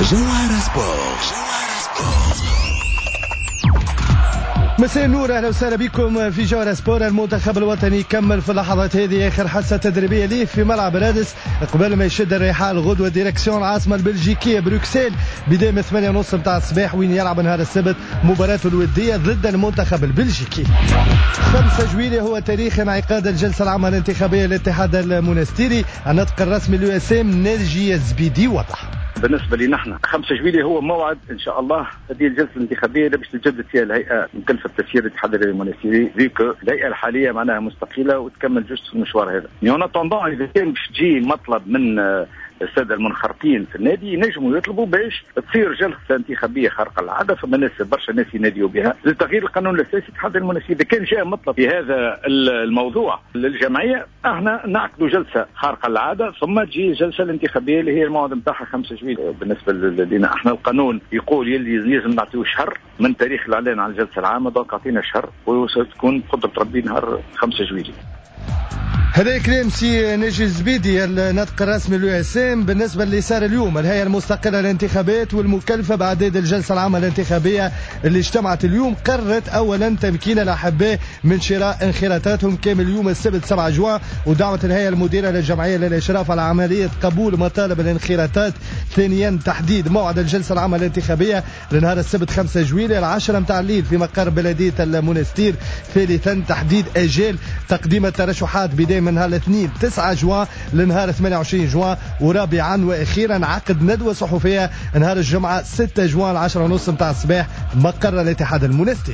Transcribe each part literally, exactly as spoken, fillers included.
جوهرة سبورت. مساء النور، اهلا وسهلا بكم في جوهرة سبورت. المنتخب الوطني كمل في اللحظات هذه اخر حصه تدريبيه ليه في ملعب رادس قبل ما يشد الرحال غدوه ديريكسيون العاصمه البلجيكيه بروكسل بدايه من ثمانية ونص متاع الصباح، وين يلعب نهار السبت مباراته الوديه ضد المنتخب البلجيكي. خمسة جويلية هو تاريخ انعقاد الجلسه العامه الانتخابيه للاتحاد المونستيري. النطق الرسمي لليو اس ام ناجي الزبيدي وضح: بالنسبة لنا نحن خمسة جويلية هو موعد إن شاء الله هذه الجلسة الانتخابية اللي باش تجدد فيها الهيئة مكلفة تسيير الاتحاد المونستيري، ذيك الهيئة الحالية معناها مستقلة وتكمل جزء في المشوار هذا. نيونا طوندون إذا كان باش تجي مطلب من السادة المنخرطين في النادي ينجموا يطلبوا باش تصير جلسة انتخابية خارقة العادة، فما ناس برشا ناس يناديوا بها لتغيير القانون الأساسي الاتحاد المونستيري. إذا كان جاء مطلب في هذا الموضوع للجمعية احنا نعقدوا جلسة خارقة العادة ثم تجي الجلسة الانتخابية اللي هي الموعد نتاعها خمسة جويلية. بالنسبة لنا احنا القانون يقول يلي لازم نعطيو شهر من تاريخ الإعلان عن الجلسة العامة، دونك اعطينا شهر وستكون قدرة ربي نهار خمسة جويلية. هذا كلام سي ناجي الزبيدي النطق الرسمي لليو اس ام. بالنسبه اللي صار اليوم، الهيئه المستقله للانتخابات والمكلفه باعداد الجلسه العامه الانتخابيه اللي اجتمعت اليوم قررت اولا تمكين الاحباء من شراء انخراطاتهم كامل يوم السبت سبعة جوان، ودعوه الهيئه المديره للجمعيه للاشراف على عمليه قبول مطالب الانخراطات. ثانيا تحديد موعد الجلسه العامه الانتخابيه لنهار السبت خمسة جويلية العاشرة متاع الليل في مقر بلديه المونستير. ثالثا تحديد اجال تقديم الترشحات بدايه من نهار الاثنين تسعة جوان لنهار ثمانية وعشرين جوان. ورابعا واخيرا عقد ندوه صحفيه نهار الجمعه ستة جوان العاشرة ونص متاع الصباح مقر الاتحاد المونستيري.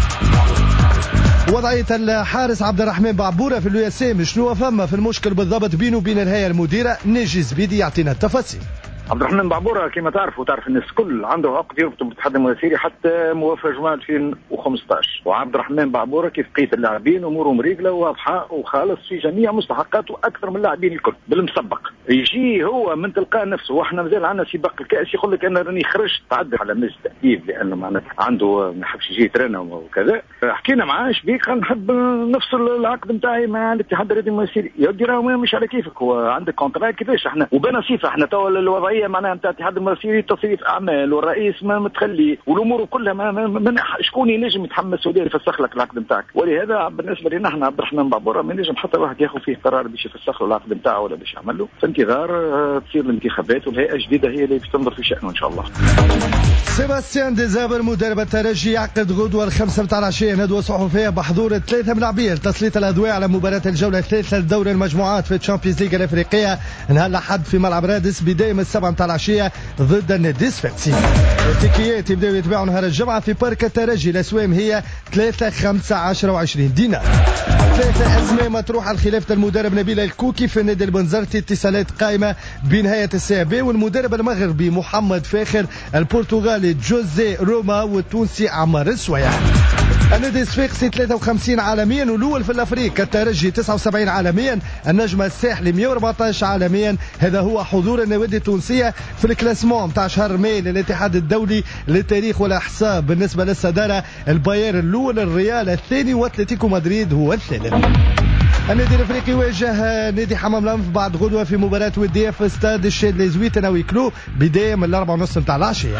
وضعية الحارس عبد الرحمن بعبورة في اليو اس ام، شنو فما في المشكل بالضبط بينه وبين الهيئة المديرة؟ ناجي الزبيدي يعطينا التفاصيل. عبد الرحمن بعبورة كما تعرف وتعرف الناس الكل عنده عقد يربطه بالاتحاد المونستيري حتى موافق جوان ألفين وخمسطاش، وعبد الرحمن بعبورة كيف بقية اللاعبين اموره مريقله واضحه وخالص في جميع مستحقاته اكثر من اللاعبين الكل بالمسبق. يجي هو من تلقاء نفسه واحنا مازال عندنا سباق الكاس يقول لك انا راني خرجت تعدل على مجلس التأديب لانه معناتها عنده ما يحبش يجي ترينا وكذا. حكينا معاه شبيك نحب نفس العقد نتاعي مع الاتحاد المونستيري. يا ودي راهو مش على كيفك، هو عندك كونترا كيفاش احنا وبنا صفه احنا تو الوضعيه معناها نتاع الاتحاد المونستيري تصريف اعمال والرئيس ما متخلي والامور كلها ما, ما, ما شكون ينجم يتحمس ودير يفسخ لك العقد نتاعك. ولهذا بالنسبه لنا احنا عبد الرحمن بعبورة ما ينجم حتى واحد ياخذ فيه قرار باش يفسخ له العقد نتاعه ولا باش يعمل له في انتظار تصير الانتخابات والهيئه الجديده هي اللي باش تنظر في شانه ان شاء الله. سيباستيان ديزابر مدرب الترجي يعقد غدوه الخمسة متاع العشيه ندوه صحفيه بحضور ثلاثه ملاعبيه لتسليط الاضواء على مباراه الجوله الثالثه لدوري المجموعات في الشامبيونز ليغ الافريقيه نهار الاحد في ملعب رادس بدايه من السبعة متاع العشيه ضد النادي الصفاقسي. التيكيات يبداو يتباعوا نهار الجمعه في بارك الترجي. الاسوام هي ثلاثة خمسة عشرة وعشرين دينار. ثلاثة اسماء مطروحه لخلافه المدرب نبيل الكوكي في النادي البنزرتي. اتصالات قائمه بين هيئه السي بي والمدرب المغربي محمد فاخر، البرتغالي جوزي روما والتونسي عمار السويع. النادي الصفاقسي ثلاثة وخمسين عالميا والاول في الافريق، الترجي تسعة وسبعين عالميا، النجم الساحلي مئة وأربعطاش عالميا. هذا هو حضور النوادي التونسيه في الكلاسمون تاع شهر ماي للاتحاد الدولي للتاريخ والاحصاء. بالنسبه للصداره البايرن الاول، الريال الثاني، واتلتيكو مدريد هو الثالث. النادي الافريقي يواجه نادي حمام الانف بعد غدوه في مباراه وديه في استاد الشادلي زويتنا ويكلو بدايه من الأربعة ونص متاع العشيه.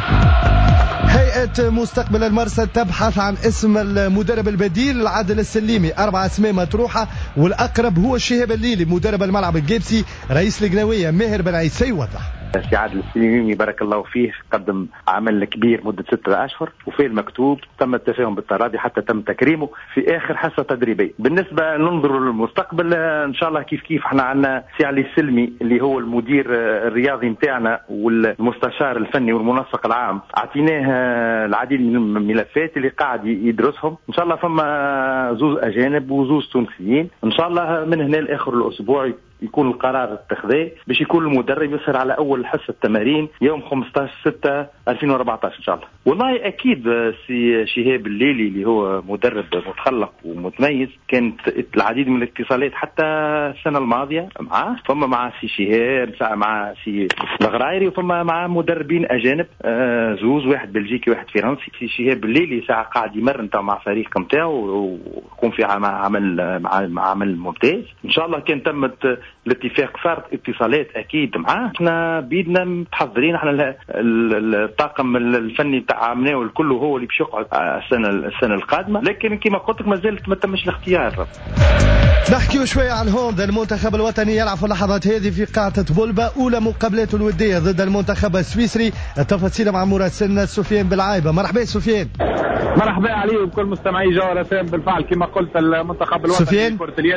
هيئة مستقبل المرصد تبحث عن اسم المدرب البديل عادل السليمي. أربع أسماء مطروحة والأقرب هو الشهاب الليلي مدرب الملعب الجيبسي. رئيس القناوية ماهر بن عيسى يوضح: سي عادل السليمي بارك الله فيه قدم عمل كبير مدة ستة أشهر وفي المكتوب تم التفاهم بالتراضي حتى تم تكريمه في آخر حصة تدريبية. بالنسبة ننظر للمستقبل إن شاء الله كيف كيف احنا عندنا سي علي السلمي اللي هو المدير الرياضي متاعنا والمستشار الفني والمنسق العام، اعطيناه العديد من الملفات اللي قاعد يدرسهم. إن شاء الله فما زوز أجانب وزوز تونسيين، إن شاء الله من هنا لآخر الأسبوع يكون القرار اتخذه باش يكون المدرب يسهر على أول حصة تمارين يوم خمسطاش ستة ألفين وأربعطاش إن شاء الله. والله أكيد سي شهاب الليلي اللي هو مدرب متخلق ومتميز، كانت العديد من الاتصالات حتى السنة الماضية معاه، فما مع سي شهاب مع سي الغرايري، وفما مع مدربين أجانب زوز، واحد بلجيكي واحد فرنسي. سي شهاب الليلي ساعة قاعد يمرن مع فريق متاعه ويكون في عمل مع عمل ممتاز إن شاء الله. كان تمت الاتفاق، صارت اتصالات أكيد معاه. احنا بيدنا متحضرين، احنا الطاقم الفني تاع عمناه والكل هو اللي باش يقعد السنه السنه القادمه، لكن كما قلت لك مازالت ما تمش الاختيار. نحكيو شويه عن هوندا. المنتخب الوطني يلعب في اللحظات هذه في قاعه بولبا اولى مقابلاته الوديه ضد المنتخب السويسري. التفاصيل مع مراسلنا سفيان بالعايبه. مرحبا سفيان. مرحبا علي وكل مستمعي جوهر اف ام. بالفعل كما قلت المنتخب الوطني لكرة اليد.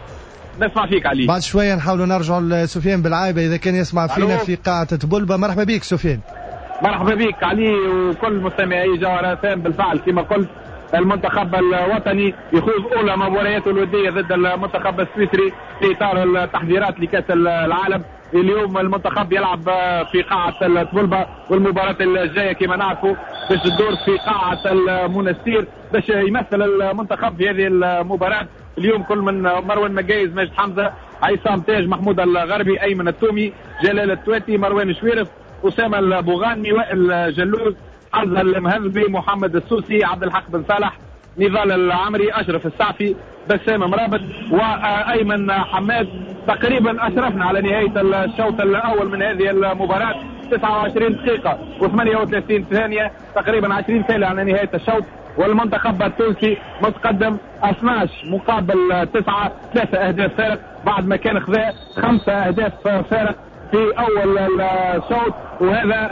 نسمع فيك علي. بعد شويه نحاولوا نرجعوا لسفيان بالعايبه اذا كان يسمع فينا في قاعه بولبا. مرحبا بك سفيان. مرحبا بك علي وكل مستمعي جوهر اف ام. بالفعل كما قلت المنتخب الوطني يخوض اولى مبارياته الوديه ضد المنتخب السويسري في اطار التحضيرات لكاس العالم. اليوم المنتخب يلعب في قاعه بولبا، والمباراه الجايه كما نعرفوا باش تدور في قاعه المنستير باش يمثل المنتخب في هذه المباراه. اليوم كل من مروان مجايز، ماجد حمزه، عصام تاج، محمود الغربي، ايمن التومي، جلال التواتي، مروان شويرف، اسامه البوغاني، وائل جلوز، حمزه المهذبي، محمد السوسي، عبد الحق بن صالح، نضال العمري، اشرف السعفي، بسام مرابط، وايمن حماد. تقريبا اشرفنا على نهايه الشوط الاول من هذه المباراه. تسعة وعشرين دقيقه وثمانية وثلاثين ثانيه، تقريبا عشرين ثانيه على نهايه الشوط، والمنتخب التونسي متقدم اثناش مقابل تسعة، ثلاثة اهداف فارق بعد ما كان خذا خمسة اهداف فارق في اول الشوط. وهذا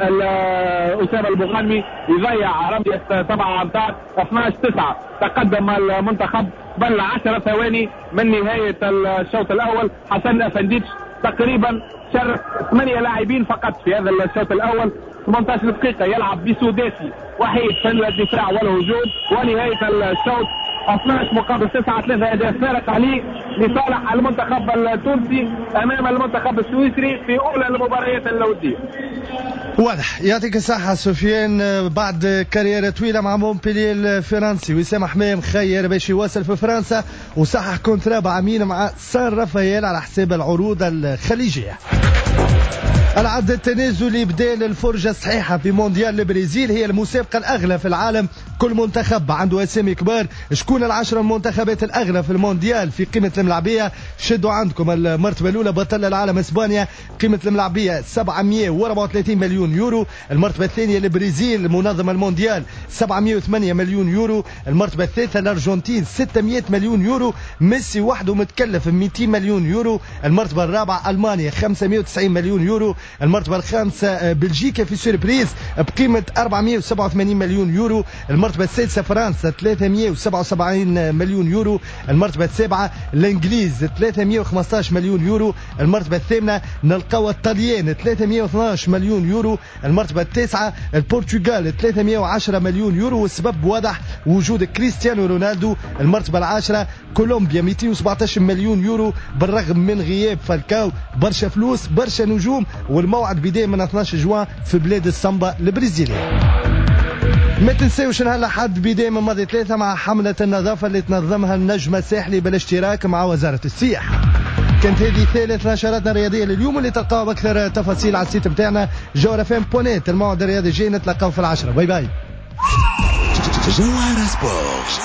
اسامه البوغانمي يضيع رمية سبعة امتار. اثناش تسعة تقدم المنتخب بل عشر ثواني من نهاية الشوط الاول. حسن افنديتش تقريبا شارك ثمانية لاعبين فقط في هذا الشوط الاول. ثمانية عشر دقيقة يلعب بسوداسي وحيد في الدفاع والهجوم، ونهاية الشوط اثناش مقابل تسعة، ثلاثة اهداف فارق عليه لصالح المنتخب التونسي امام المنتخب السويسري في اولى المباريات الوديه. واضح. يعطيك الصحة سفيان. بعد كاريرة طويلة مع مونبلييه الفرنسي، وسام حمام خير باش يواصل في فرنسا وصحح كونترا بعامين مع سان رافائيل على حساب العروض الخليجية. العد التنازلي بدال الفرجة الصحيحة في مونديال البرازيل. هي المسابقة الأغلى في العالم، كل منتخب عنده أسامي كبار. شكون العشرة المنتخبات الأغلى في المونديال في قيمة الملعبية؟ شدوا عندكم المرتبة الأولى بطل العالم إسبانيا، قيمة الملعبية سبعمائة وأربعة وثلاثين مليون يورو. المرتبة الثانية البرازيل منظم المونديال سبعمائة وثمانية مليون يورو. المرتبة الثالثة الأرجنتين ستمائة مليون يورو، ميسي وحده متكلف مئتين مليون يورو. المرتبة الرابعة ألمانيا خمسمائة وتسعين مليون يورو. المرتبة الخامسة بلجيكا في سوربريز بقيمة أربعمائة وسبعة وثمانين مليون يورو. المرتبة السادسة فرنسا ثلاثمائة وسبعة وسبعين مليون يورو. المرتبة السابعة الانجليز ثلاثمائة وخمسة عشر مليون يورو. المرتبة الثامنة نلقاو الطليان ثلاثمائة واثني عشر مليون يورو. المرتبة التاسعة البرتغال ثلاثمائة وعشرة مليون يورو، والسبب واضح وجود كريستيانو رونالدو. المرتبة العاشرة كولومبيا مئتين وسبعة عشر مليون يورو بالرغم من غياب فالكاو. برشا فلوس برشا نجوم، والموعد بداية من اثني عشر جوان في بلاد السامبا البرازيلية. ما تنسيوش نهار الأحد بداية من ماضي ثلاثة مع حملة النظافة اللي تنظمها النجم الساحلي بالاشتراك مع وزارة السياحة. كانت هذه ثالث نشراتنا الرياضية لليوم، اللي تلقاو بأكثر تفاصيل على السيت بتاعنا جوهر اف ام بونيت. الموعد الرياضي جاي نتلقاو في العشرة. باي باي. جوهر سبورت.